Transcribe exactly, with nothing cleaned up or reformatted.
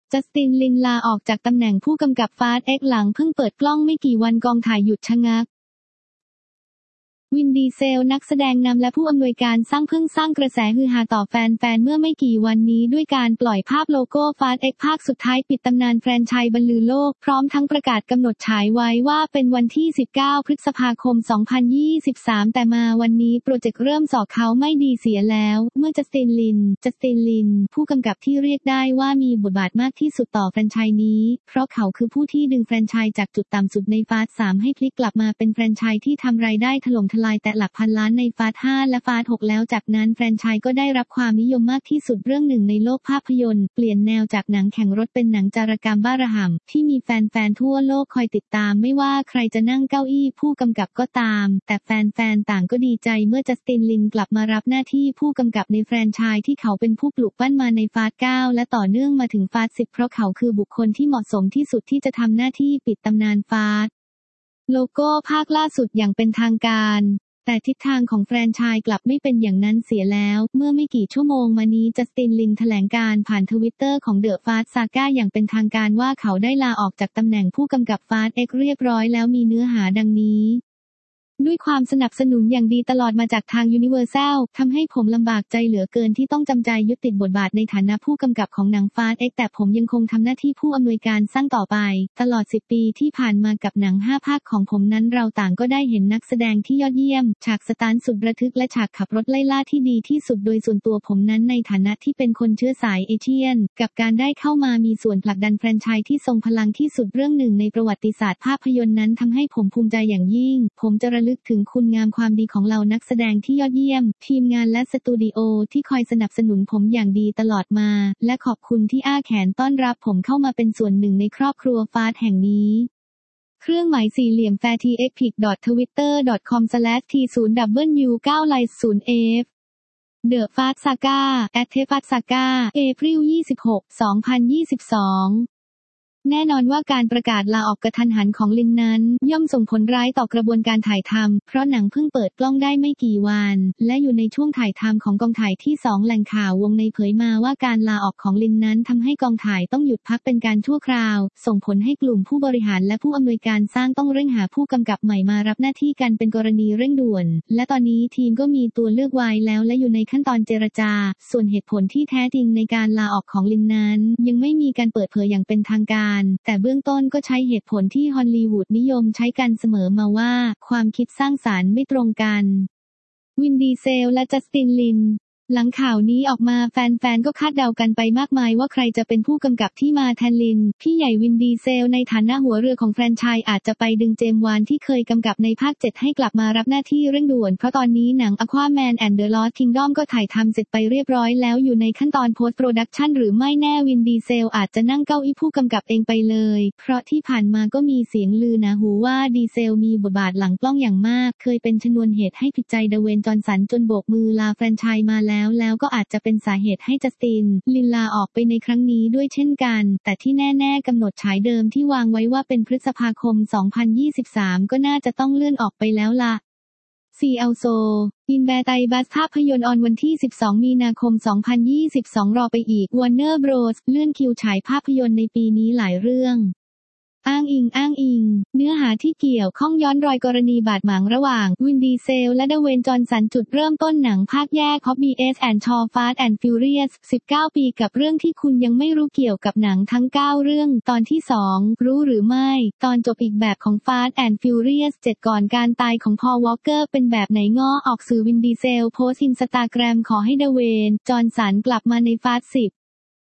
จัสตินลินลาออกจากตำแหน่งผู้กำกับฟาสต์ เอ็กซ์ หลังเพิ่งเปิดกล้องไม่กี่วันกองถ่ายหยุดชะงักวินดีเซลนักแสดงนำและผู้อำนวยการสร้างเพิ่งสร้างกระแสฮือฮาต่อแฟนๆเมื่อไม่กี่วันนี้ด้วยการปล่อยภาพโลโก้ฟาสต์ เอ็กซ์ ภาคสุดท้ายปิดตำนานแฟรนไชส์บรรลือโลกพร้อมทั้งประกาศกำหนดฉายไว้ว่าเป็นวันที่สิบเก้าพฤษภาคมสองพันยี่สิบสามแต่มาวันนี้โปรเจกต์เริ่มสอกเขาไม่ดีเสียแล้วเมื่อจัสตินลินจัสตินลินผู้กำกับที่เรียกได้ว่ามีบทบาทมากที่สุดต่อแฟรนไชส์นี้เพราะเขาคือผู้ที่ดึงแฟรนไชส์จากจุดต่ำสุดในฟาสต์สามให้พลิกกลับมาเป็นแฟรนไชส์ที่ทำรายได้ถล่มทลายแต่หลักพันล้านในฟาสต์ห้าและฟาสต์หกแล้วจากนั้นแฟรนไชส์ก็ได้รับความนิยมมากที่สุดเรื่องหนึ่งในโลกภาพยนตร์เปลี่ยนแนวจากหนังแข่งรถเป็นหนังจารกรรมบ้าระห่ำที่มีแฟนๆทั่วโลกคอยติดตามไม่ว่าใครจะนั่งเก้าอี้ผู้กำกับก็ตามแต่แฟนๆต่างก็ดีใจเมื่อจัสตินลินกลับมารับหน้าที่ผู้กำกับในแฟรนไชส์ที่เขาเป็นผู้ปลูกปั้นมาในฟาสต์เก้าและต่อเนื่องมาถึงฟาสต์สิบเพราะเขาคือบุคคลที่เหมาะสมที่สุดที่จะทำหน้าที่ปิดตำนานฟาสต์โลโก้ภาคล่าสุดอย่างเป็นทางการแต่ทิศทางของแฟรนไชส์กลับไม่เป็นอย่างนั้นเสียแล้วเมื่อไม่กี่ชั่วโมงมานี้จัสตินลินแถลงการผ่านทวิตเตอร์ของเดอะฟาสต์ซาก้าอย่างเป็นทางการว่าเขาได้ลาออกจากตำแหน่งผู้กำกับฟาสต์ เอ็กซ์ เรียบร้อยแล้วมีเนื้อหาดังนี้ด้วยความสนับสนุนอย่างดีตลอดมาจากทาง Universal ทำให้ผมลำบากใจเหลือเกินที่ต้องจำใจยึดติดบทบาทในฐานะผู้กำกับของหนังฟาสต์ เอ็กซ์ แต่ผมยังคงทำหน้าที่ผู้อำนวยการสร้างต่อไปตลอดสิบปีที่ผ่านมากับหนังห้าภาคของผมนั้นเราต่างก็ได้เห็นนักแสดงที่ยอดเยี่ยมฉากสตันท์สุดระทึกและฉากขับรถไล่ล่าที่ดีที่สุดโดยส่วนตัวผมนั้นในฐานะที่เป็นคนเชื้อสายเอเชียนกับการได้เข้ามามีส่วนผลักดันแฟรนไชส์ที่ทรงพลังที่สุดเรื่องหนึ่งในประวัติศาสตร์ภาพยนตร์นั้นทำให้ผมภูมิใจอย่างยิ่งผมจะระลึกถึงคุณงามความดีของเหล่านักแสดงที่ยอดเยี่ยมทีมงานและสตูดิโอที่คอยสนับสนุนผมอย่างดีตลอดมาและขอบคุณที่อ้าแขนต้อนรับผมเข้ามาเป็นส่วนหนึ่งในครอบครัวฟาสต์แห่งนี้เครื่องหมายสี่เหลี่ยมแฟร์ทีเอ็กพิก ดอท ทวิตเตอร์ ดอท คอม สแลช ที ศูนย์ ดับเบิลยู เก้า ไลน์ ศูนย์ เอฟ เดอะฟาสต์ซาก้า แอท เทฟาสต์ซาก้า เอพริล ยี่สิบหก สองพันยี่สิบสองแน่นอนว่าการประกาศลาออกกระทันหันของลินนั้นย่อมส่งผลร้ายต่อกระบวนการถ่ายทำเพราะหนังเพิ่งเปิดกล้องได้ไม่กี่วันและอยู่ในช่วงถ่ายทำของกองถ่ายที่สองแหล่งข่าววงในเผยมาว่าการลาออกของลินนั้นทำให้กองถ่ายต้องหยุดพักเป็นการชั่วคราวส่งผลให้กลุ่มผู้บริหารและผู้อำนวยการสร้างต้องเร่งหาผู้กำกับใหม่มารับหน้าที่กันเป็นกรณีเร่งด่วนและตอนนี้ทีมก็มีตัวเลือกไว้แล้วและอยู่ในขั้นตอนเจรจาส่วนเหตุผลที่แท้จริงในการลาออกของลินนั้นยังไม่มีการเปิดเผยอย่างเป็นทางการแต่เบื้องต้นก็ใช้เหตุผลที่ฮอลลีวูดนิยมใช้กันเสมอมาว่าความคิดสร้างสรรค์ไม่ตรงกันวินดีเซลและจัสตินลินหลังข่าวนี้ออกมาแฟนๆก็คาดเดากันไปมากมายว่าใครจะเป็นผู้กำกับที่มาแทนลินพี่ใหญ่วินดีเซลในฐานะหัวเรือของแฟรนไชส์อาจจะไปดึงเจมส์วานที่เคยกำกับในภาคเจ็ดให้กลับมารับหน้าที่เร่งด่วนเพราะตอนนี้หนัง Aquaman and the Lost Kingdom ก็ถ่ายทำเสร็จไปเรียบร้อยแล้วอยู่ในขั้นตอน post production หรือไม่แน่วินดีเซลอาจจะนั่งเก้าอี้ผู้กำกับเองไปเลยเพราะที่ผ่านมาก็มีเสียงลือหนาหูว่าดีเซลมีบทบาทหลังกล้องอย่างมากเคยเป็นชนวนเหตุให้ผิดใจเดเวนจอห์นสันจนโบกมือลาแฟรนไชส์มาแล้วแล้วก็อาจจะเป็นสาเหตุให้จัสตินลินลาออกไปในครั้งนี้ด้วยเช่นกันแต่ที่แน่ๆกำหนดฉายเดิมที่วางไว้ว่าเป็นพฤษภาคมสองพันยี่สิบสามก็น่าจะต้องเลื่อนออกไปแล้วล่ะซีอัลโซอินแบร์ไตบัสภาพยนตร์ออนวันที่สิบสองมีนาคมสองพันยี่สิบสองรอไปอีก Warner Bros เลื่อนคิวฉายภาพยนตร์ในปีนี้หลายเรื่องอ้างอิงอ้างอิงเนื้อหาที่เกี่ยวข้องย้อนรอยกรณีบาดหมางระหว่างวินดีเซลและเดเวนจอห์นสันจุดเริ่มต้นหนังภาคแยก Hobbs and Shaw Fast and Furious สิบเก้าปีกับเรื่องที่คุณยังไม่รู้เกี่ยวกับหนังทั้งเก้าเรื่องตอนที่สองรู้หรือไม่ตอนจบอีกแบบของ Fast and Furious เจ็ดก่อนการตายของพอล วอลเกอร์เป็นแบบไหนง้อออกสื่อวินดีเซลโพสต์อินสตาแกรมขอให้เดเวนจอห์นสันกลับมาในฟาสต์สิบ